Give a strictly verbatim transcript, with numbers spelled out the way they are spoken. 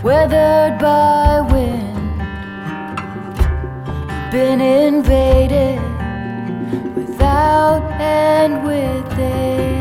weathered by wind, been invaded without and within.